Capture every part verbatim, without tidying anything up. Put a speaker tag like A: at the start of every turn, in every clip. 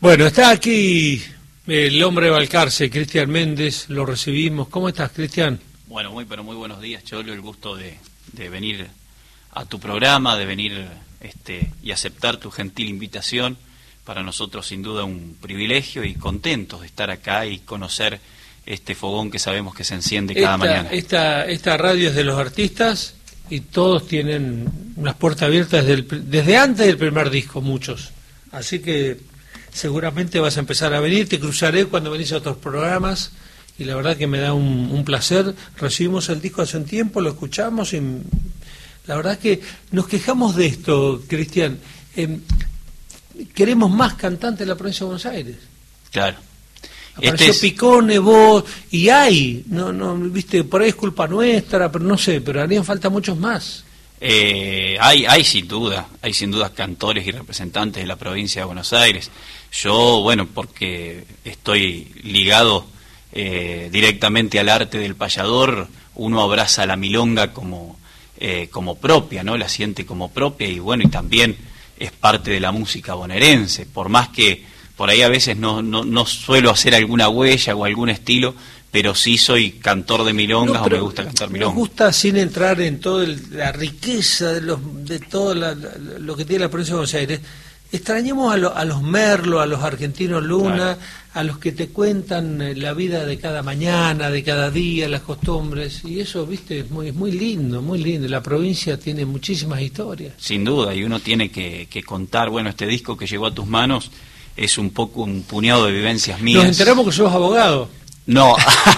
A: Bueno, está aquí el hombre de Balcarce, Cristian Méndez, lo recibimos. ¿Cómo estás, Cristian?
B: Bueno, muy pero muy buenos días, Cholo, el gusto de, de venir a tu programa, de venir este y aceptar tu gentil invitación. Para nosotros sin duda un privilegio y contentos de estar acá y conocer este fogón que sabemos que se enciende cada
A: esta,
B: mañana.
A: Esta, esta radio es de los artistas y todos tienen unas puertas abiertas desde, el, desde antes del primer disco, muchos. Así que seguramente vas a empezar a venir, te cruzaré cuando venís a otros programas y la verdad que me da un, un placer. Recibimos el disco hace un tiempo, lo escuchamos y la verdad que nos quejamos de esto, Cristian. Eh, queremos más cantantes de la provincia de Buenos Aires.
B: Claro.
A: Apareció
B: Este es...
A: Picone, vos, y hay, no, no, viste, por ahí es culpa nuestra, pero no sé, pero harían falta muchos más.
B: Eh, hay, hay sin duda, hay sin duda cantores y representantes de la provincia de Buenos Aires. Yo, bueno, porque estoy ligado eh, directamente al arte del payador, uno abraza la milonga como, eh, como propia, ¿no? La siente como propia y bueno, y también es parte de la música bonaerense, por más que por ahí a veces no, no, no suelo hacer alguna huella o algún estilo, pero sí soy cantor de milongas no, o me gusta cantar milongas.
A: Me gusta sin entrar en toda la riqueza de, los, de todo la, la, lo que tiene la provincia de Buenos Aires. Extrañemos a, lo, a los Merlo, a los argentinos Luna, claro, a los que te cuentan la vida de cada mañana, de cada día, las costumbres, y eso, viste, es muy, es muy lindo, muy lindo. La provincia tiene muchísimas historias.
B: Sin duda, y uno tiene que, que contar, bueno, este disco que llegó a tus manos es un poco un puñado de vivencias mías.
A: Nos enteramos que sos abogado.
B: No.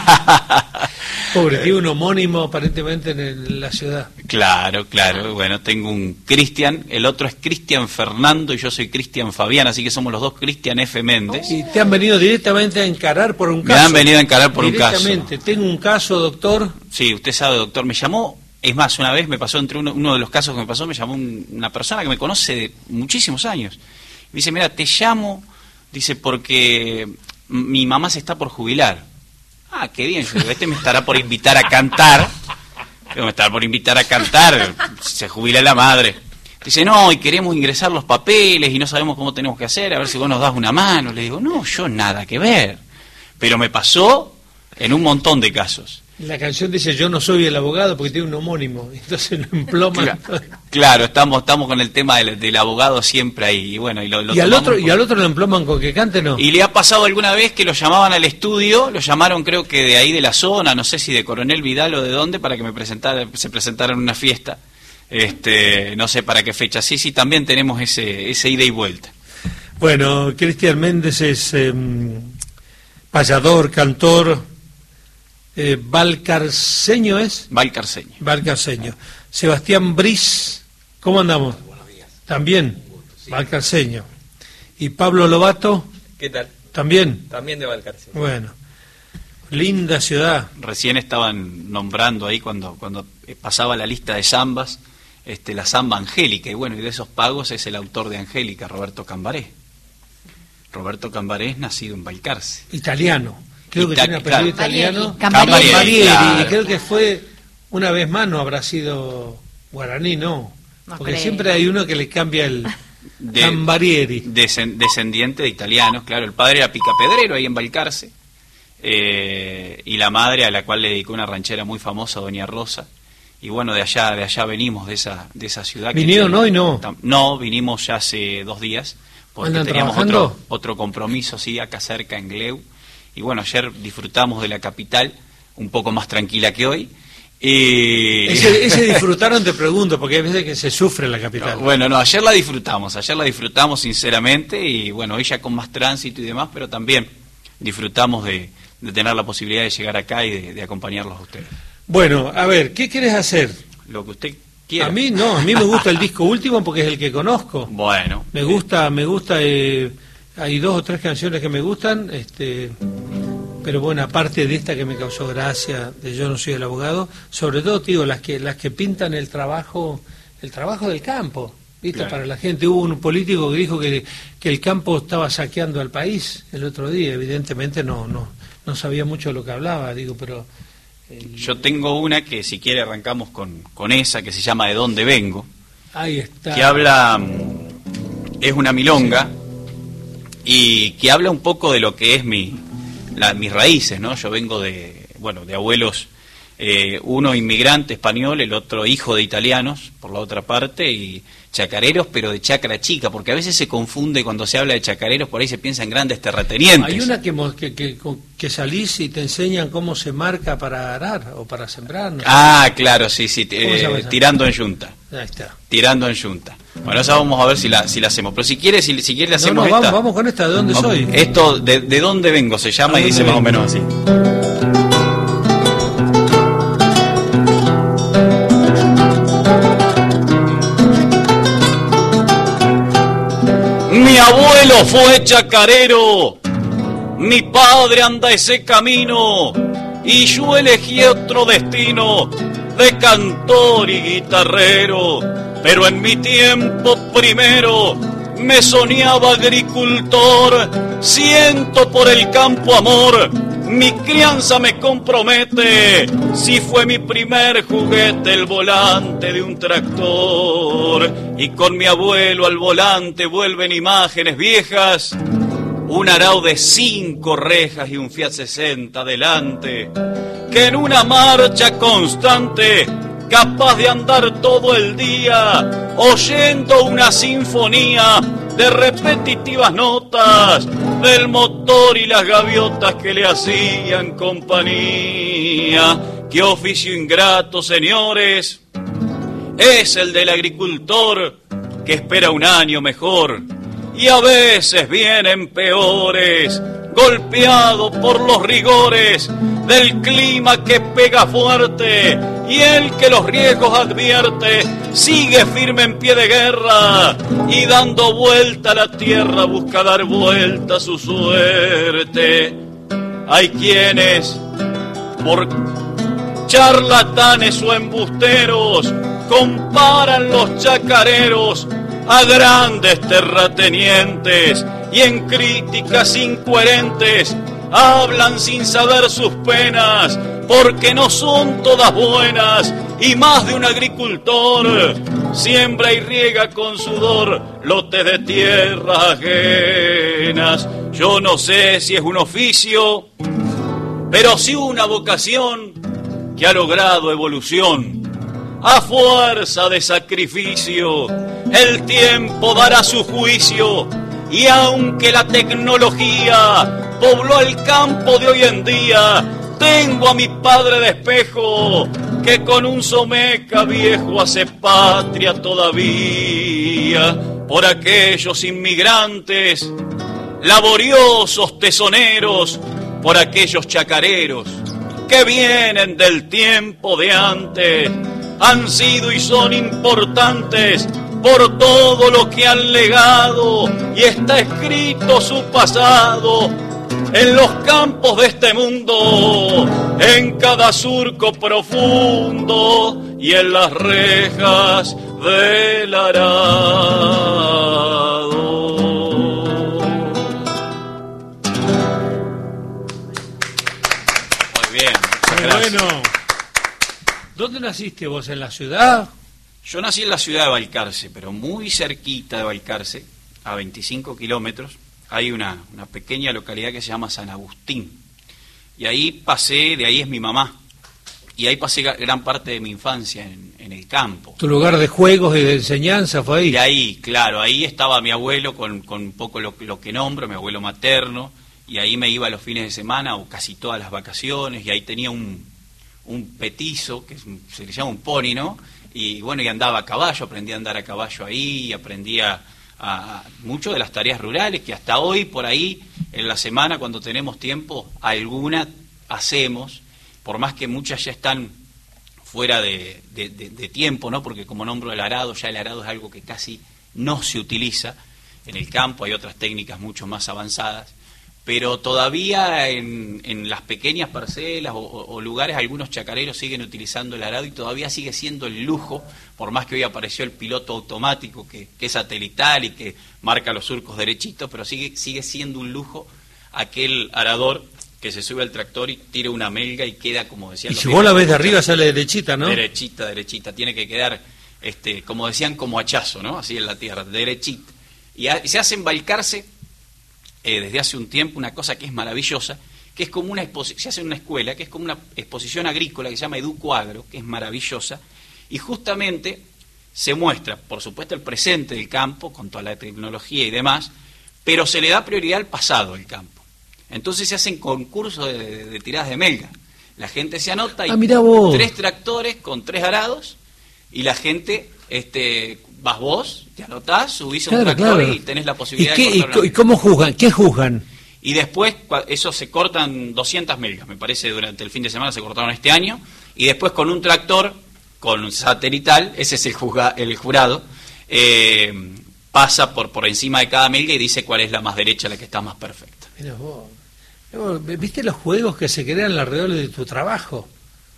A: Pobre, tiene un homónimo aparentemente en, el, en la ciudad.
B: Claro, claro. Bueno, tengo un Cristian, el otro es Cristian Fernando y yo soy Cristian Fabián, así que somos los dos Cristian F. Méndez.
A: Y te han venido directamente a encarar por un caso.
B: Me han venido a encarar por un caso.
A: Directamente. Tengo un caso, doctor.
B: Sí, usted sabe, doctor. Me llamó, es más, una vez me pasó, entre uno, uno de los casos que me pasó, me llamó un, una persona que me conoce de muchísimos años. Me dice, mira, te llamo, dice, porque mi mamá se está por jubilar. Ah, qué bien, yo digo, este me estará por invitar a cantar, me estará por invitar a cantar, se jubila la madre. Dice, no, y queremos ingresar los papeles y no sabemos cómo tenemos que hacer, a ver si vos nos das una mano. Le digo, no, yo nada que ver. Pero me pasó en un montón de casos.
A: La canción dice, yo no soy el abogado porque tiene un homónimo, entonces lo emploman.
B: Claro, claro, estamos estamos con el tema del, del abogado siempre ahí. Y bueno, y, lo, lo
A: ¿Y, al otro,
B: con...
A: ¿Y al otro lo emploman con que cante, no?
B: Y le ha pasado alguna vez que lo llamaban al estudio, lo llamaron creo que de ahí de la zona, no sé si de Coronel Vidal o de dónde, para que me presentara, se presentara en una fiesta. Este, no sé para qué fecha. Sí, sí, también tenemos ese, ese ida y vuelta.
A: Bueno, Cristian Méndez es eh, payador, cantor. Eh, Balcarceño es.
B: Balcarceño.
A: Balcarceño. Sebastián Briz, ¿cómo andamos?
C: Buenos días.
A: También, sí. Balcarceño. Y Pablo Lobato.
C: ¿Qué tal?
A: También.
C: También de Balcarceño.
A: Bueno, linda ciudad.
B: Recién estaban nombrando ahí cuando cuando pasaba la lista de zambas, este, la zamba Angélica, y bueno, y de esos pagos es el autor de Angélica, Roberto Cambaré. Roberto Cambaré es nacido en Balcarce.
A: Italiano. Creo que
B: Ita
A: tiene apellido
B: claro.
A: italiano.
B: Cambarieri,
A: Cambarieri,
B: claro.
A: Y creo que fue, una vez más no habrá sido guaraní, no.
D: No
A: Porque
D: creo.
A: siempre hay uno que le cambia el
B: De,
A: Cambarieri.
B: Desen, descendiente de italianos, claro. El padre era picapedrero ahí en Balcarce. Eh, y la madre a la cual le dedicó una ranchera muy famosa, Doña Rosa. Y bueno, de allá de allá venimos, de esa de esa ciudad.
A: ¿Vinieron hoy, no?
B: No, vinimos ya hace dos días. Porque
A: ¿Andan
B: teníamos
A: trabajando?
B: otro, otro compromiso, sí, acá cerca en Gleu. Y bueno, ayer disfrutamos de la capital, un poco más tranquila que hoy. Y...
A: Ese, ese disfrutaron, te pregunto, porque hay veces que se sufre en la capital.
B: No, bueno, no, ayer la disfrutamos, ayer la disfrutamos sinceramente, y bueno, hoy ya con más tránsito y demás, pero también disfrutamos de, de tener la posibilidad de llegar acá y de, de acompañarlos a ustedes.
A: Bueno, a ver, ¿qué quieres hacer?
B: Lo que usted quiera.
A: A mí no, a mí me gusta el disco último porque es el que conozco.
B: Bueno.
A: Me gusta, me gusta, eh, hay dos o tres canciones que me gustan, este, pero bueno, aparte de esta que me causó gracia, de Yo no soy el abogado, sobre todo, te digo, las que las que pintan el trabajo, el trabajo del campo, ¿viste? Claro. Para la gente. Hubo un político que dijo que, que el campo estaba saqueando al país el otro día, evidentemente no, no, no sabía mucho de lo que hablaba, digo, pero... El...
B: Yo tengo una que si quiere arrancamos con, con esa, que se llama De dónde vengo.
A: Ahí está.
B: Que habla, es una milonga, y que habla un poco de lo que es mi, la, mis raíces, ¿no? Yo vengo de, bueno, de abuelos, eh, uno inmigrante español, el otro hijo de italianos, por la otra parte, y chacareros, pero de chacra chica, porque a veces se confunde cuando se habla de chacareros, por ahí se piensa en grandes terratenientes.
A: Hay una que, que, que, que salís y te enseñan cómo se marca para arar o para sembrar. ¿No?
B: Ah, claro, sí, sí, eh, tirando en yunta.
A: Ahí está.
B: Tirando en yunta. Bueno, esa vamos a ver si la, si la hacemos. Pero si quieres, si, si quieres la hacemos
A: no, no,
B: esta.
A: Vamos, vamos con esta, ¿de dónde
B: vamos,
A: soy?
B: Esto, de, de dónde vengo, se llama y dice vengo? Más o menos así. Mi abuelo fue chacarero, mi padre anda ese camino, y yo elegí otro destino de cantor y guitarrero. Pero en mi tiempo primero me soñaba agricultor, siento por el campo amor, mi crianza me compromete, si fue mi primer juguete el volante de un tractor, y con mi abuelo al volante vuelven imágenes viejas, un arao de cinco rejas y un Fiat sesenta adelante, que en una marcha constante, capaz de andar todo el día, oyendo una sinfonía de repetitivas notas del motor y las gaviotas que le hacían compañía. ¡Qué oficio ingrato, señores! Es el del agricultor que espera un año mejor y a veces vienen peores, golpeado por los rigores del clima que pega fuerte, y el que los riesgos advierte sigue firme en pie de guerra y dando vuelta a la tierra busca dar vuelta a su suerte. Hay quienes por charlatanes o embusteros comparan los chacareros a grandes terratenientes y en críticas incoherentes hablan sin saber sus penas, porque no son todas buenas, y más de un agricultor siembra y riega con sudor lotes de tierras ajenas. Yo no sé si es un oficio, pero sí una vocación que ha logrado evolución. A fuerza de sacrificio, el tiempo dará su juicio, y aunque la tecnología pobló el campo de hoy en día, tengo a mi padre de espejo, que con un someca viejo hace patria todavía. Por aquellos inmigrantes, laboriosos tesoneros, por aquellos chacareros que vienen del tiempo de antes, han sido y son importantes por todo lo que han legado, y está escrito su pasado en los campos de este mundo, en cada surco profundo y en las rejas del arado. Muy bien, muchas gracias.
A: Bueno, ¿dónde naciste vos? ¿En la ciudad?
B: Yo nací en la ciudad de Balcarce, pero muy cerquita de Balcarce, a veinticinco kilómetros, hay una, una pequeña localidad que se llama San Agustín. Y ahí pasé, de ahí es mi mamá, y ahí pasé gran parte de mi infancia en, en el campo.
A: ¿Tu lugar de juegos y de enseñanza fue ahí?
B: De ahí, claro, ahí estaba mi abuelo con, con un poco lo, lo que nombro, mi abuelo materno, y ahí me iba los fines de semana o casi todas las vacaciones, y ahí tenía un, un petizo, que es un, se le llama un pony, ¿no? Y bueno, y andaba a caballo, aprendí a andar a caballo ahí, aprendía a, a mucho de las tareas rurales, que hasta hoy, por ahí, en la semana, cuando tenemos tiempo, alguna hacemos, por más que muchas ya están fuera de, de, de, de tiempo, ¿no? Porque como nombro el arado, ya el arado es algo que casi no se utiliza en el campo, hay otras técnicas mucho más avanzadas, pero todavía en, en las pequeñas parcelas o, o, o lugares algunos chacareros siguen utilizando el arado y todavía sigue siendo el lujo, por más que hoy apareció el piloto automático que, que es satelital y que marca los surcos derechitos, pero sigue, sigue siendo un lujo aquel arador que se sube al tractor y tira una melga y queda, como decían
A: y
B: los
A: si vos la ves de arriba sale derechita, ¿no?
B: Derechita, derechita, tiene que quedar, este, como decían, como hachazo, ¿no? Así en la tierra, derechita. Y, a, y se hacen Balcarce. eh, desde hace un tiempo una cosa que es maravillosa, que es como una exposición, se hace en una escuela, que es como una exposición agrícola que se llama Educoagro, que es maravillosa, y justamente se muestra, por supuesto, el presente del campo, con toda la tecnología y demás, pero se le da prioridad al pasado del campo. Entonces se hacen concursos de, de, de tiradas de melga. La gente se anota y
A: ah, mirá vos.
B: tres tractores con tres arados, y la gente, este, vas vos, te anotás, subís a un
A: claro,
B: tractor
A: claro.
B: y tenés la posibilidad
A: ¿Y qué,
B: de cortar una
A: y, ¿Y cómo juzgan? ¿Qué juzgan?
B: Y después, eso se cortan doscientas melgas, me parece, durante el fin de semana se cortaron este año, y después con un tractor, con un satelital, ese es el, juzga, el jurado, eh, pasa por, por encima de cada melga y dice cuál es la más derecha, la que está más perfecta.
A: Mira vos. ¿Viste los juegos que se crean alrededor de tu trabajo?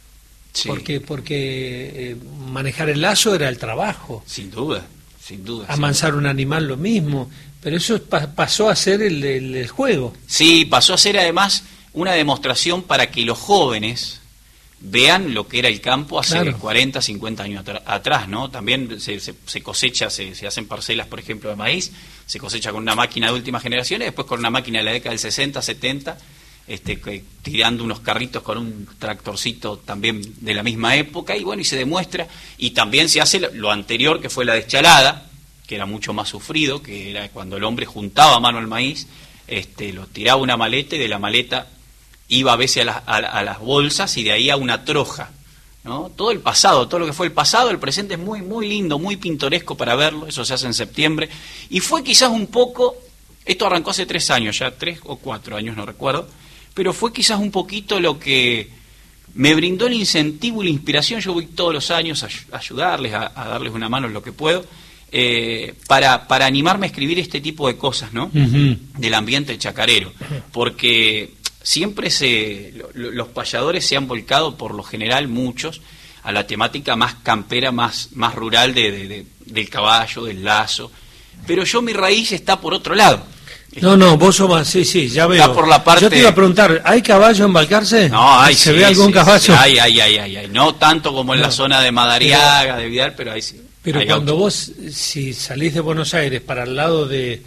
B: Sí.
A: Porque, porque eh, manejar el lazo era el trabajo.
B: Sin duda, sin duda.
A: Amansar
B: sin duda.
A: un animal lo mismo, pero eso pa pasó a ser el, el, el juego.
B: Sí, pasó a ser además una demostración para que los jóvenes vean lo que era el campo hace claro. cuarenta, cincuenta años atr atrás, ¿no? También se, se, se cosecha, se, se hacen parcelas, por ejemplo, de maíz, se cosecha con una máquina de última generación y después con una máquina de la década del sesenta, setenta, este, que, tirando unos carritos con un tractorcito también de la misma época, y bueno, y se demuestra, y también se hace lo, lo anterior, que fue la deschalada, que era mucho más sufrido, que era cuando el hombre juntaba a mano el maíz, este, lo tiraba una maleta y de la maleta iba a veces a, la, a, a las bolsas y de ahí a una troja, ¿no? Todo el pasado, todo lo que fue el pasado, el presente es muy, muy lindo, muy pintoresco para verlo, eso se hace en septiembre, y fue quizás un poco, esto arrancó hace tres años, ya tres o cuatro años, no recuerdo, pero fue quizás un poquito lo que me brindó el incentivo y la inspiración. Yo voy todos los años a, a ayudarles, a, a darles una mano en lo que puedo, eh, para, para animarme a escribir este tipo de cosas, ¿no? Uh-huh. Del ambiente chacarero, porque siempre se lo, los payadores se han volcado, por lo general muchos, a la temática más campera, más, más rural de, de, de, del caballo, del lazo, pero yo mi raíz está por otro lado.
A: No, no, vos sos más, sí, sí, ya veo.
B: Está por la parte...
A: Yo te iba a preguntar, ¿hay caballo en Balcarce?
B: No, hay,
A: ¿Se
B: sí,
A: ve algún
B: sí,
A: caballo?
B: Sí, hay, hay, hay, hay, hay, no tanto como en
A: no.
B: la zona de Madariaga, pero, de Vidal, pero ahí sí.
A: Pero
B: hay
A: cuando
B: autos.
A: vos, si salís de Buenos Aires para el lado de,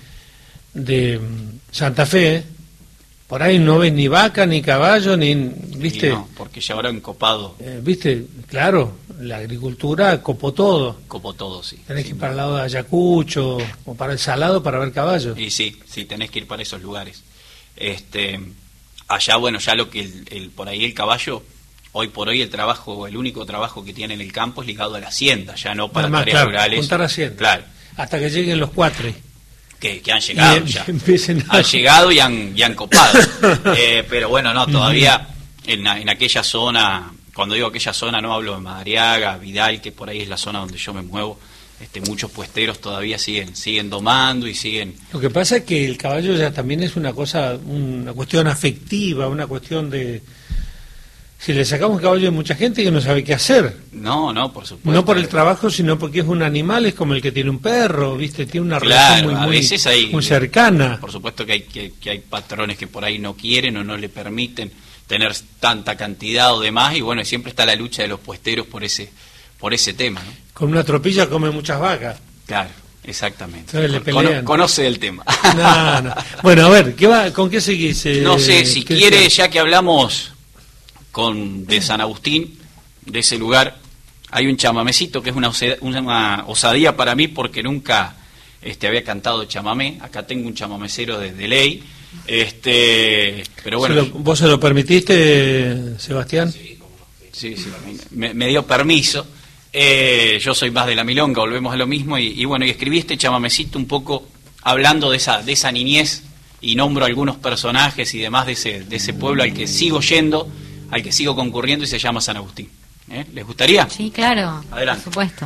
A: de Santa Fe, por ahí no ves ni vaca, ni caballo, ni, ¿viste?
B: Y no, porque ya ahora encopado.
A: Eh, ¿Viste? Claro, la agricultura copó todo.
B: Copó todo, sí.
A: Tenés que ir
B: sí,
A: para el lado de Ayacucho o para el Salado para ver caballos.
B: Y sí, sí, tenés que ir para esos lugares. Este, allá, bueno, ya lo que el, el por ahí el caballo, hoy por hoy el trabajo, el único trabajo que tiene en el campo es ligado a la hacienda, ya no para
A: Además,
B: tareas
A: claro,
B: rurales.
A: Juntar hacienda.
B: Claro.
A: Hasta que lleguen los cuatro.
B: Que, que han llegado
A: y,
B: ya.
A: Y a...
B: Han llegado y han, y han copado. eh, pero bueno, no, todavía en, en aquella zona, cuando digo aquella zona no hablo de Madariaga, Vidal, que por ahí es la zona donde yo me muevo. Este, muchos puesteros todavía siguen siguen domando y siguen...
A: Lo que pasa es que el caballo ya también es una cosa, una cuestión afectiva, una cuestión de... Si le sacamos el caballo a mucha gente que no sabe qué hacer.
B: No, no, por supuesto.
A: No por el trabajo, sino porque es un animal, es como el que tiene un perro, ¿viste? Tiene una
B: claro,
A: relación muy,
B: a
A: muy,
B: veces hay,
A: muy cercana.
B: Por supuesto que hay, que, que hay patrones que por ahí no quieren o no le permiten tener tanta cantidad o demás, y bueno, siempre está la lucha de los puesteros por ese por ese tema, ¿no?
A: Con una tropilla come muchas vacas.
B: Claro, exactamente.
A: Entonces le pelean.
B: Cono, conoce el tema.
A: No, no. Bueno, a ver, ¿qué va, ¿con qué seguís? Eh,
B: no sé, si quiere, ya que hablamos con de San Agustín, de ese lugar, hay un chamamecito que es una, osed, una osadía para mí porque nunca este, había cantado chamamé. Acá tengo un chamamecero de, de ley, este, pero bueno.
A: ¿Se lo, ¿Vos se lo permitiste, Sebastián?
B: Sí, sí, sí me, me dio permiso. Eh, yo soy más de la milonga, volvemos a lo mismo, y, y bueno, y escribí este chamamecito un poco hablando de esa, de esa niñez, y nombro algunos personajes y demás de ese, de ese pueblo al que sigo yendo, al que sigo concurriendo, y se llama San Agustín. ¿Eh? ¿Les gustaría?
C: Sí, claro.
B: Adelante.
C: Por supuesto.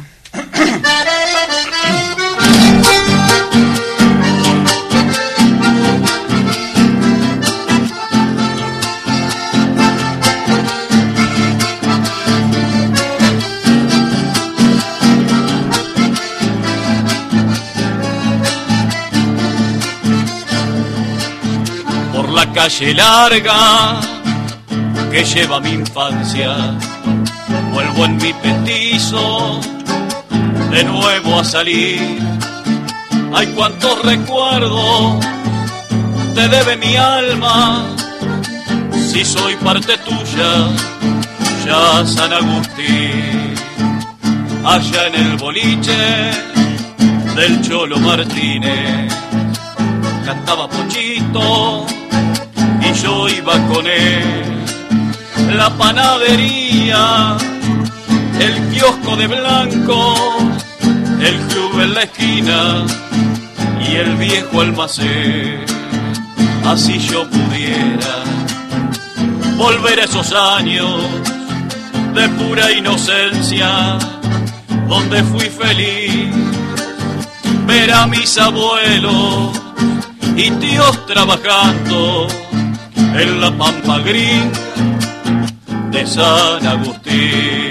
B: Por la calle larga que lleva mi infancia, vuelvo en mi petizo de nuevo a salir. Hay cuantos recuerdos te debe mi alma, si soy parte tuya, ya San Agustín, allá en el boliche del Cholo Martínez, cantaba Pochito y yo iba con él, la panadería, el kiosco de blanco, el club en la esquina y el viejo almacén. Así yo pudiera volver a esos años de pura inocencia, donde fui feliz, ver a mis abuelos y tíos trabajando en la pampa gris de San Agustín.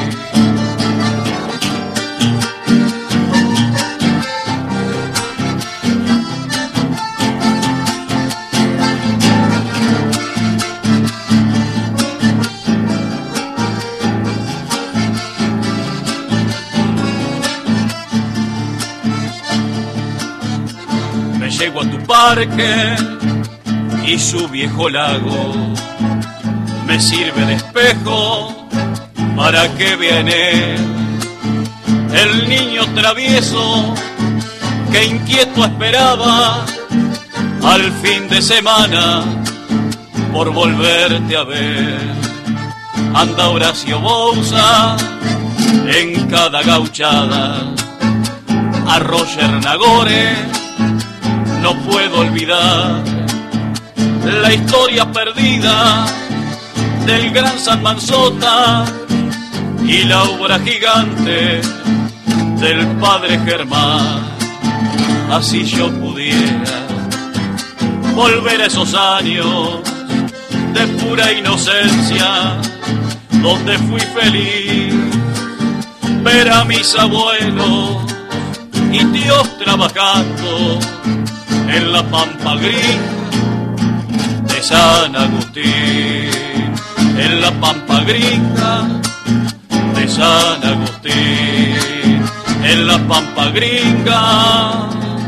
B: Llego a tu parque y su viejo lago me sirve de espejo para que vean él el niño travieso que inquieto esperaba al fin de semana por volverte a ver. Anda Horacio Bouza en cada gauchada, a Roger Nagore no puedo olvidar la historia perdida del gran San Manzota y la obra gigante del padre Germán. Así yo pudiera volver a esos años de pura inocencia, donde fui feliz, ver a mis abuelos y tíos trabajando en la pampa gris de San Agustín, en la pampa gringa de San Agustín, en la pampa gringa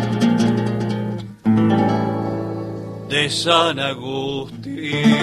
B: de San Agustín.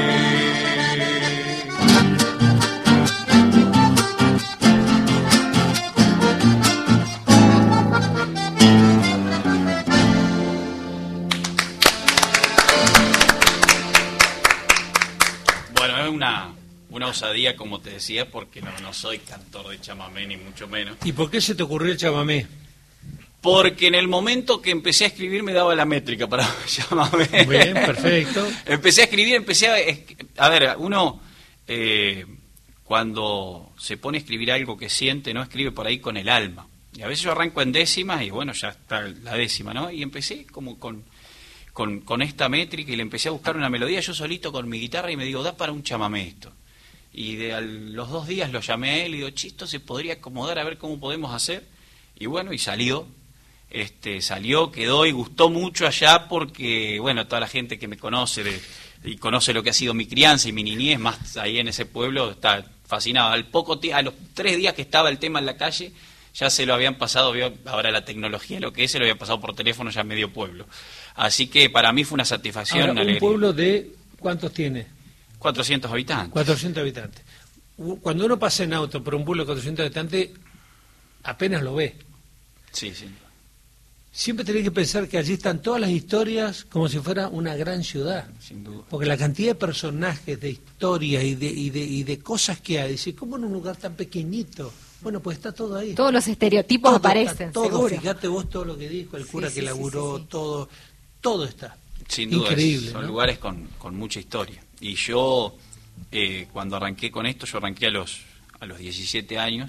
B: Una osadía, como te decía, porque no, no soy cantor de chamamé, ni mucho menos.
A: ¿Y por qué se te ocurrió el chamamé?
B: Porque en el momento que empecé a escribir me daba la métrica para chamamé.
A: Bien, perfecto.
B: Empecé a escribir, empecé a... A ver, uno eh, cuando se pone a escribir algo que siente, no escribe por ahí con el alma. Y a veces yo arranco en décimas y bueno, ya está la décima, ¿no? Y empecé como con, con, con esta métrica y le empecé a buscar una melodía yo solito con mi guitarra y me digo, da para un chamamé esto. Y de a los dos días lo llamé a él y digo, chisto, se podría acomodar a ver cómo podemos hacer. Y bueno, y salió, este, salió, quedó y gustó mucho allá porque, bueno, toda la gente que me conoce de, y conoce lo que ha sido mi crianza y mi niñez, más ahí en ese pueblo, está fascinado. Al poco a los tres días que estaba el tema en la calle, ya se lo habían pasado, vio, ahora la tecnología, lo que es, se lo había pasado por teléfono ya medio pueblo. Así que para mí fue una satisfacción.
A: Ahora,
B: una
A: ¿un
B: alegría.
A: pueblo de cuántos tiene?
B: cuatrocientos habitantes.
A: cuatrocientos habitantes. Cuando uno pasa en auto por un pueblo de cuatrocientos habitantes, apenas lo ve.
B: Sí, sí.
A: Siempre tenés que pensar que allí están todas las historias como si fuera una gran ciudad.
B: Sin duda.
A: Porque la cantidad de personajes, de historias y de, y de, y de cosas que hay, dice, ¿cómo en un lugar tan pequeñito? Bueno, pues está todo ahí.
C: Todos los estereotipos
A: todo
C: aparecen,
A: está, todo,
C: seguro.
A: Fíjate vos todo lo que dijo, el cura
C: sí,
A: que
C: sí,
A: laburó,
C: sí, sí, sí.
A: todo, todo está.
B: Sin duda,
A: increíble,
B: son
A: ¿no?
B: lugares con, con mucha historia. Y yo, eh, cuando arranqué con esto, yo arranqué a los a los diecisiete años,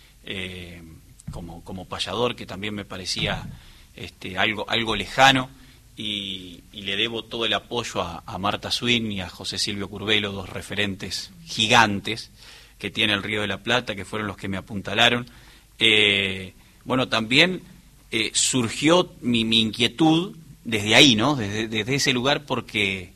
B: eh, como, como payador, que también me parecía este, algo, algo lejano, y, y le debo todo el apoyo a, a Marta Swin y a José Silvio Curvelo, dos referentes gigantes que tiene el Río de la Plata, que fueron los que me apuntalaron. Eh, bueno, también eh, surgió mi, mi inquietud desde ahí, ¿no? Desde, desde ese lugar, porque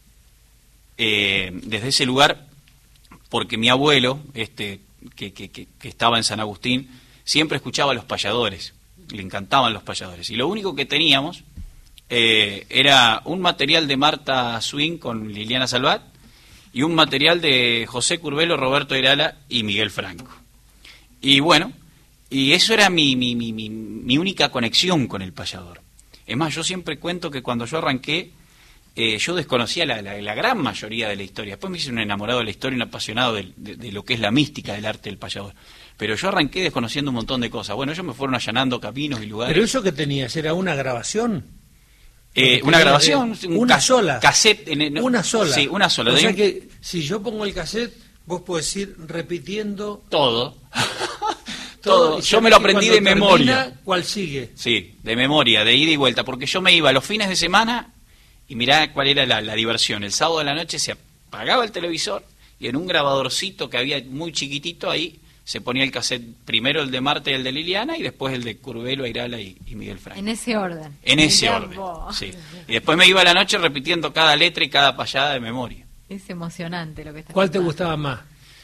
B: eh, desde ese lugar, porque mi abuelo, este, que, que, que, que estaba en San Agustín, siempre escuchaba a los payadores, le encantaban los payadores, y lo único que teníamos eh, era un material de Marta Swing con Liliana Salvat y un material de José Curbelo, Roberto Irala y Miguel Franco. Y bueno, y eso era mi, mi, mi, mi, mi única conexión con el payador. Es más, yo siempre cuento que cuando yo arranqué, eh, yo desconocía la, la, la gran mayoría de la historia. Después me hice un enamorado de la historia, un apasionado de, de, de lo que es la mística del arte del payador. Pero yo arranqué desconociendo un montón de cosas. Bueno, ellos me fueron allanando caminos y lugares.
A: ¿Pero eso que tenías era una grabación?
B: Eh, una grabación,
A: de,
B: un
A: una
B: cas
A: sola.
B: Cassette. En, no,
A: una sola.
B: Sí, una sola.
A: O
B: de
A: sea
B: un...
A: que si yo pongo el cassette, vos podés ir repitiendo
B: todo.
A: todo.
B: todo. Yo me lo aprendí de
A: termina,
B: memoria.
A: ¿Cuál sigue?
B: Sí, de memoria, de ida y vuelta. Porque yo me iba los fines de semana y mirá cuál era la, la diversión. El sábado de la noche se apagaba el televisor y en un grabadorcito que había muy chiquitito ahí se ponía el cassette, primero el de Marta y el de Liliana, y después el de Curbelo, Irala y, y Miguel Franco.
C: En ese orden.
B: En ese
C: Mirá
B: orden,
C: vos.
B: sí. Y después me iba a la noche repitiendo cada letra y cada payada de memoria.
C: Es emocionante lo que está
A: ¿Cuál te
C: contando.
A: gustaba más?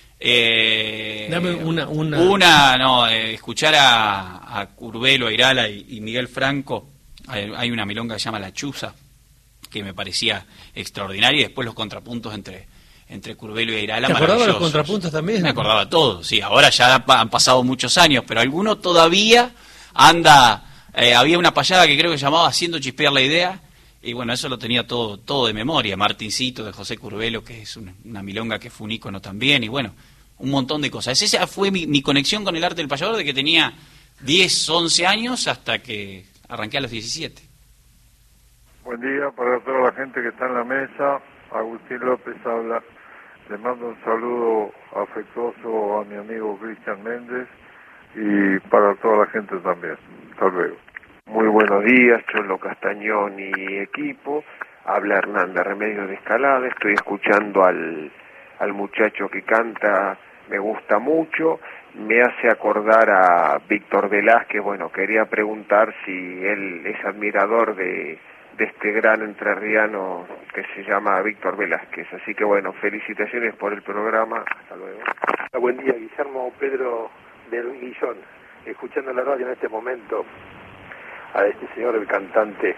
B: Eh,
A: Dame una... Una,
B: una no, eh, escuchar a, a Curbelo, a Irala y, y Miguel Franco. Hay, hay una milonga que se llama La Chuza, que me parecía extraordinaria, y después los contrapuntos entre... entre Curbelo y Irala.
A: ¿Te acordabas los
B: maravillosos.
A: contrapuntos también?
B: Me acordaba todo, sí. Ahora ya han pasado muchos años, pero alguno todavía anda... Eh, había una payada que creo que llamaba Haciendo Chispear la Idea, y bueno, eso lo tenía todo todo de memoria. Martincito, de José Curbelo, que es una, una milonga que fue un ícono también, y bueno, un montón de cosas. Esa fue mi, mi conexión con el arte del payador, de que tenía diez, once años hasta que arranqué a los diecisiete.
D: Buen día para toda la gente que está en la mesa. Agustín López habla. Le mando un saludo afectuoso a mi amigo Cristian Méndez y para toda la gente también. Hasta luego.
E: Muy buenos días, Cholo Castañón y equipo. Habla Hernán de Remedios de Escalada. Estoy escuchando al, al muchacho que canta, me gusta mucho. Me hace acordar a Víctor Velázquez. Bueno, quería preguntar si él es admirador de... de este gran entrerriano que se llama Víctor Velázquez. Así que bueno, felicitaciones por el programa. Hasta luego.
F: Buen día, Guillermo Pedro del Guillón. Escuchando la radio en este momento a este señor, el cantante.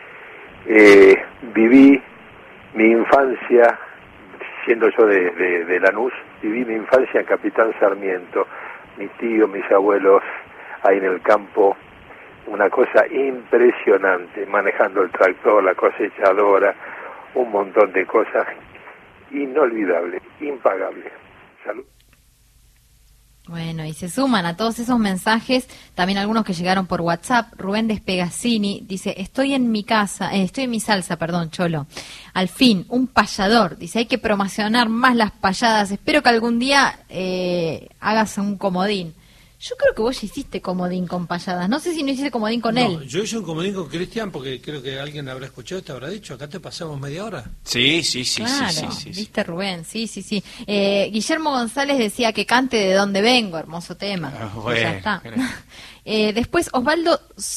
F: Eh, viví mi infancia, siendo yo de, de, de Lanús, viví mi infancia en Capitán Sarmiento. Mis tíos, mis abuelos, ahí en el campo, una cosa impresionante, manejando el tractor, la cosechadora, un montón de cosas inolvidables, impagables. Salud.
C: Bueno, y se suman a todos esos mensajes, también algunos que llegaron por WhatsApp. Rubén Despegazzini dice, estoy en mi casa, eh, estoy en mi salsa, perdón, Cholo. Al fin, un payador. Dice, hay que promocionar más las payadas. Espero que algún día eh, hagas un comodín. Yo creo que vos ya hiciste comodín con payadas. No sé si no hiciste comodín con
A: no,
C: él.
A: Yo hice un comodín con Cristian porque creo que alguien habrá escuchado y te habrá dicho, acá te pasamos media hora.
B: Sí, sí, sí,
C: claro,
B: sí, sí, sí,
C: viste, Rubén, sí, sí, sí. Eh, Guillermo González decía que cante De Dónde Vengo, hermoso tema.
B: Ah, bueno,
C: ya está.
B: bueno.
C: eh, después Osvaldo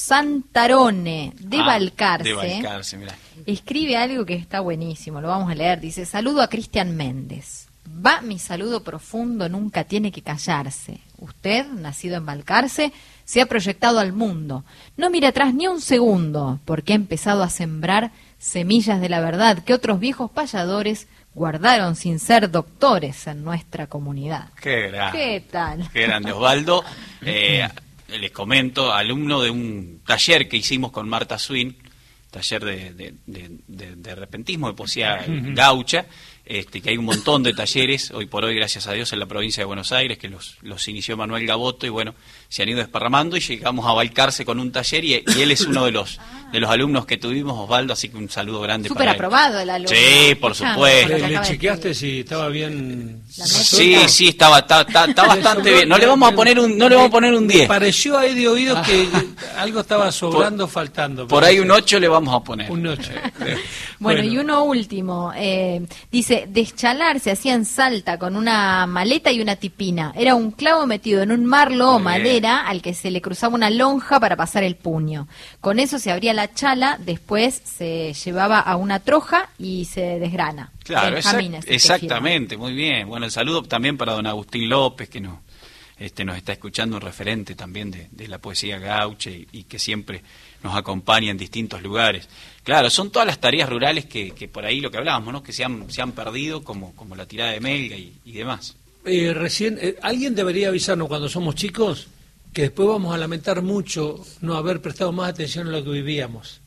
C: Santarone, de
B: ah,
C: Balcarce.
B: De Balcarce, mirá.
C: Escribe algo que está buenísimo, lo vamos a leer. Dice, saludo a Cristian Méndez. Va mi saludo profundo, nunca tiene que callarse. Usted, nacido en Balcarce, se ha proyectado al mundo. No mire atrás ni un segundo, porque ha empezado a sembrar semillas de la verdad que otros viejos payadores guardaron sin ser doctores en nuestra comunidad.
B: Qué grande.
C: ¿Qué tal?
B: Qué grande, Osvaldo. Eh, les comento, alumno de un taller que hicimos con Marta Swing, taller de, de, de, de, de repentismo, de poesía gaucha, este, que hay un montón de talleres, hoy por hoy, gracias a Dios, en la provincia de Buenos Aires, que los, los inició Manuel Gaboto, y bueno, se han ido desparramando, y llegamos a Balcarce con un taller, y, y él es uno de los de los alumnos que tuvimos, Osvaldo, así que un saludo grande
C: Súper
B: para él.
C: aprobado el alumno.
B: Sí, por supuesto.
A: ¿Le, le chequeaste si estaba bien?
B: Sí, sí, estaba, está, está, está bastante bien. No le vamos a poner un, no le vamos a poner un diez.
A: Me pareció ahí de oído que algo estaba sobrando,
B: por,
A: faltando.
B: Por ahí un ocho le vamos a poner.
A: Un ocho.
C: Bueno,
A: Bueno.
C: y uno último, eh, dice, deschalar se hacía en Salta con una maleta y una tipina. Era un clavo metido en un marlo o madera al que se le cruzaba una lonja para pasar el puño. Con eso se abría la chala, después se llevaba a una troja y se desgrana.
B: Claro,
C: Benjamín
B: exact,
C: es el que
B: exactamente, muy bien. Bueno, el saludo también para don Agustín López, que nos, este, nos está escuchando, un referente también de, de la poesía gaucha y, y que siempre nos acompaña en distintos lugares. Claro, son todas las tareas rurales que, que por ahí lo que hablábamos, ¿no? Que se han, se han perdido, como, como la tirada de melga y, y demás.
A: Eh, recién, eh, alguien debería avisarnos cuando somos chicos que después vamos a lamentar mucho no haber prestado más atención a lo que vivíamos.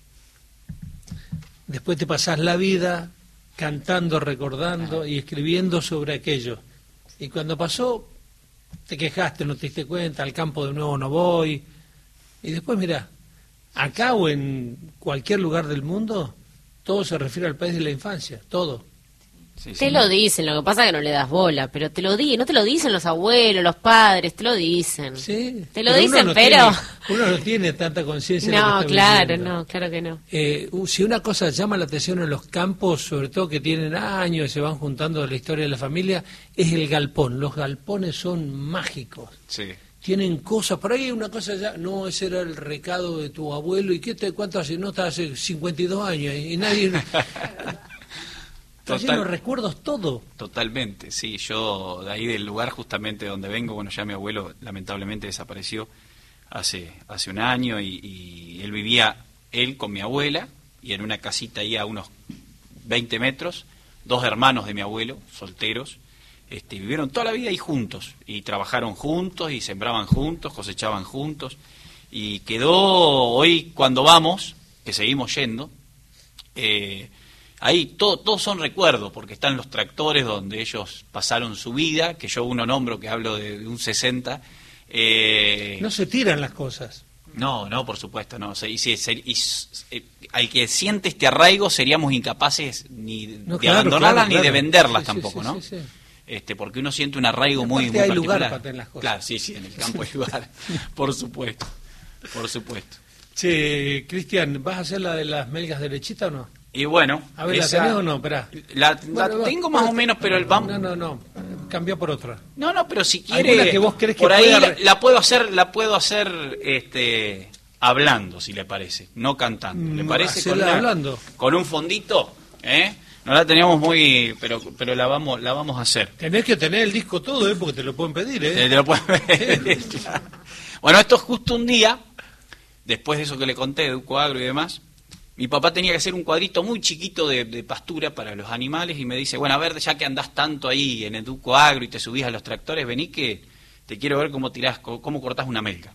A: Después te pasás la vida cantando, recordando y escribiendo sobre aquello. Y cuando pasó, te quejaste, no te diste cuenta, al campo de nuevo no voy. Y después, mirá, acá o en cualquier lugar del mundo, todo se refiere al país de la infancia, todo.
B: Sí,
G: Te
B: sí.
G: lo dicen, lo que pasa es que no le das bola, pero te lo di, no te lo dicen los abuelos, los padres, te lo dicen.
A: Sí,
G: Te lo
A: pero
G: dicen,
A: uno no
G: pero...
A: tiene- uno no tiene tanta conciencia de lo que
G: No,
A: está
G: claro,
A: viviendo.
G: no, claro que no.
A: Eh, uh, si una cosa llama la atención en los campos, sobre todo que tienen años y se van juntando de la historia de la familia, es el galpón. Los galpones son mágicos.
B: Sí.
A: Tienen cosas, por ahí hay una cosa ya, no, ese era el recado de tu abuelo, ¿y qué te, cuánto hace? No, está hace cincuenta y dos años, y nadie... Está lleno de
B: Total,
A: recuerdos todo.
B: totalmente, sí. Yo, de ahí del lugar justamente donde vengo, bueno, ya mi abuelo lamentablemente desapareció hace, hace un año y, y él vivía, él con mi abuela, y en una casita ahí a unos veinte metros, dos hermanos de mi abuelo, solteros, este, vivieron toda la vida ahí juntos, y trabajaron juntos, y sembraban juntos, cosechaban juntos, y quedó hoy cuando vamos, que seguimos yendo, eh, ahí todo, todos son recuerdos, porque están los tractores donde ellos pasaron su vida, que yo uno nombro, que hablo de, de un sesenta. Eh,
A: No se tiran las cosas.
B: no, no, por supuesto, no. Y, si, y, y, al que siente este arraigo seríamos incapaces ni
A: No,
B: de
A: claro,
B: abandonarlas
A: claro,
B: ni
A: claro.
B: de venderlas
A: Sí, sí,
B: tampoco,
A: sí,
B: ¿no?
A: sí, sí.
B: Este, porque uno siente un arraigo
A: Y
B: muy,
A: aparte
B: muy
A: hay lugar
B: particular.
A: para tener las cosas.
B: Claro, sí, sí, en el campo hay lugar, por supuesto, por supuesto.
A: Che, Cristian, ¿vas a hacer la de las melgas derechitas o no?
B: Y bueno,
A: A ver,
B: esa-
A: ¿la tenés o no? Esperá.
B: La, la
A: Bueno,
B: tengo
A: va-
B: más o menos, pero el vamos.
A: No, no, no, cambia por otra.
B: No, no, pero si
A: ¿Alguna
B: quiere,
A: que vos crees que
B: por ahí
A: pueda
B: la,
A: re-
B: la puedo hacer, la puedo hacer, este, hablando, si le parece, no cantando. ¿Le
A: Mm,
B: parece?
A: hacela
B: una-
A: hablando.
B: con un fondito, ¿eh? No la teníamos muy, pero, pero la vamos, la vamos a hacer.
A: Tenés que tener el disco todo, ¿eh? Porque te lo pueden pedir, ¿eh?
B: Eh, te lo puedes ver. Claro. Bueno, esto es justo un día, después de eso que le conté, de Educo Agro y demás. Mi papá tenía que hacer un cuadrito muy chiquito de, de pastura para los animales y me dice, bueno, a ver, ya que andás tanto ahí en Educo Agro y te subís a los tractores, vení que te quiero ver cómo tirás, cómo, cómo cortás una melga.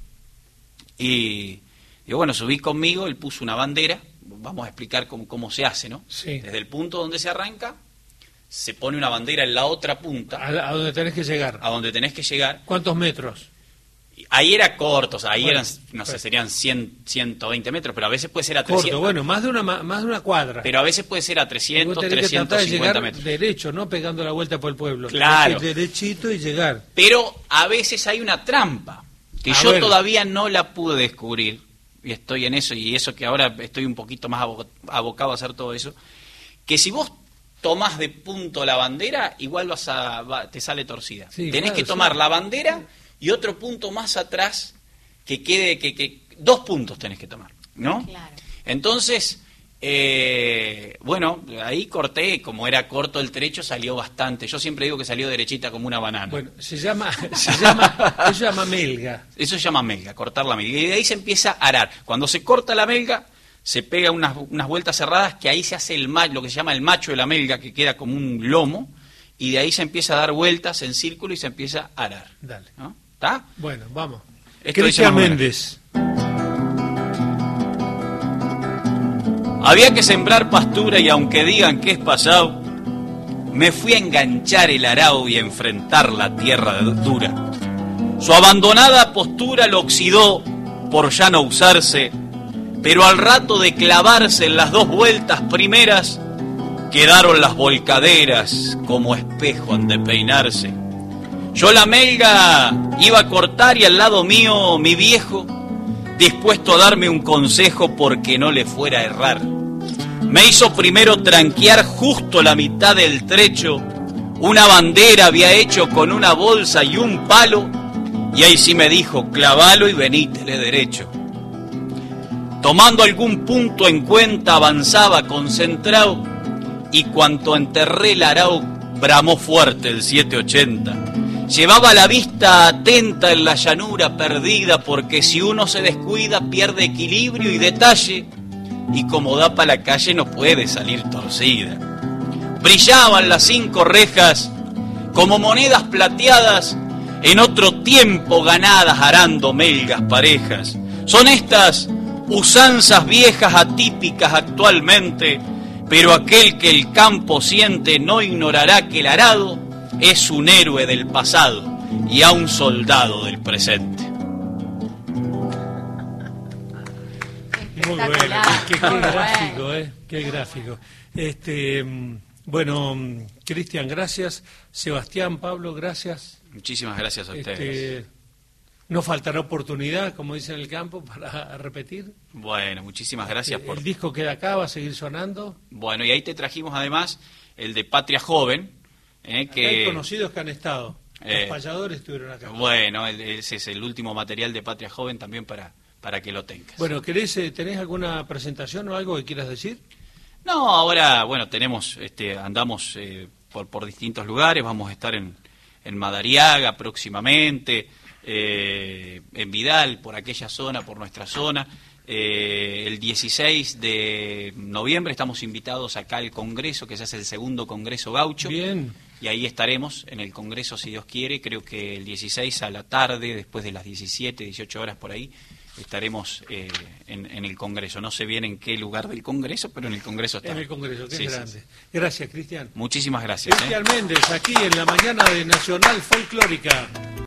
B: Y digo, bueno, subí conmigo, él puso una bandera, vamos a explicar cómo, cómo se hace, ¿no?
A: Sí.
B: Desde el punto donde se arranca, se pone una bandera en la otra punta,
A: A, la- a donde tenés que llegar.
B: a donde tenés que llegar.
A: ¿Cuántos metros?
B: Ahí era corto, o sea, ahí
A: Bueno,
B: eran, no sé,
A: pues.
B: serían cien, ciento veinte metros, pero a veces puede ser a
A: Corto,
B: trescientos.
A: bueno, más de una ma- más de una cuadra.
B: Pero a veces puede ser a
A: Y
B: trescientos,
A: vos tenés que tratar de
B: trescientos cincuenta
A: llegar
B: metros.
A: derecho, no pegando la vuelta por el pueblo.
B: Claro.
A: Tenés que ir derechito y llegar.
B: Pero a veces hay una trampa, que
A: A
B: yo
A: ver.
B: todavía no la pude descubrir, y estoy en eso, y eso que ahora estoy un poquito más abo- abocado a hacer todo eso, que si vos tomás de punto la bandera, igual vas a, va- te sale torcida.
A: Sí,
B: Tenés
A: claro,
B: que tomar
A: sí.
B: la bandera y otro punto más atrás que quede, que, que dos puntos tenés que tomar, ¿no?
C: Claro.
B: Entonces, eh, bueno, ahí corté, como era corto el trecho, salió bastante. Yo siempre digo que salió derechita como una banana.
A: Bueno, se llama, se llama, eso se llama melga.
B: Eso se llama melga, cortar la melga. Y de ahí se empieza a arar. Cuando se corta la melga, se pega unas, unas vueltas cerradas, que ahí se hace el ma- lo que se llama el macho de la melga, que queda como un lomo, y de ahí se empieza a dar vueltas en círculo y se empieza a arar.
A: Dale.
B: ¿No? ¿Está?
A: Bueno, vamos.
B: Esto dice
A: Cristian
B: más o menos.
A: Méndez.
B: Había que sembrar pastura y aunque digan que es pasado, me fui a enganchar el arao y a enfrentar la tierra dura. Su abandonada postura lo oxidó por ya no usarse, pero al rato de clavarse en las dos vueltas primeras, quedaron las volcaderas como espejo han de peinarse. Yo la melga iba a cortar y al lado mío mi viejo, dispuesto a darme un consejo porque no le fuera a errar. Me hizo primero tranquear justo la mitad del trecho, una bandera había hecho con una bolsa y un palo, y ahí sí me dijo, clavalo y venítele derecho. Tomando algún punto en cuenta avanzaba concentrado, y cuanto enterré el arao, bramó fuerte el setecientos ochenta. Llevaba la vista atenta en la llanura perdida, porque si uno se descuida pierde equilibrio y detalle, y como da pa' la calle no puede salir torcida. Brillaban las cinco rejas como monedas plateadas, en otro tiempo ganadas arando melgas parejas. Son estas usanzas viejas atípicas actualmente, pero aquel que el campo siente no ignorará que el arado es un héroe del pasado y a un soldado del presente.
A: Muy bueno, qué, qué, qué gráfico, ¿eh? Qué gráfico. Este, bueno, Cristian, gracias. Sebastián, Pablo, gracias.
B: Muchísimas gracias a ustedes.
A: Este, no faltará oportunidad, como dicen en el campo, para repetir.
B: Bueno, muchísimas gracias.
A: El,
B: por...
A: el disco queda acá, va a seguir sonando.
B: Bueno, y ahí te trajimos además el de Patria Joven. Eh, que...
A: Acá hay conocidos que han estado.
B: Eh,
A: Los payadores estuvieron acá.
B: Bueno, el, ese es el último material de Patria Joven también para, para que lo tengas.
A: Bueno, ¿querés, eh, ¿tenés alguna presentación o algo que quieras decir?
B: No, ahora, bueno, tenemos, este, andamos eh, por, por distintos lugares, vamos a estar en, en Madariaga próximamente, eh, en Vidal, por aquella zona, por nuestra zona. Eh, el dieciséis de noviembre estamos invitados acá al Congreso, que se hace el segundo Congreso Gaucho.
A: Bien.
B: Y ahí estaremos en el Congreso, si Dios quiere, creo que el dieciséis a la tarde, después de las diecisiete, dieciocho horas por ahí, estaremos eh, en, en el Congreso. No sé bien en qué lugar del Congreso, pero en el Congreso está.
A: En el Congreso, que
B: sí,
A: es
B: sí,
A: grande.
B: sí.
A: Gracias, Cristian.
B: Muchísimas gracias.
A: Cristian
B: ¿eh?
A: Méndez, aquí en la mañana de Nacional Folclórica.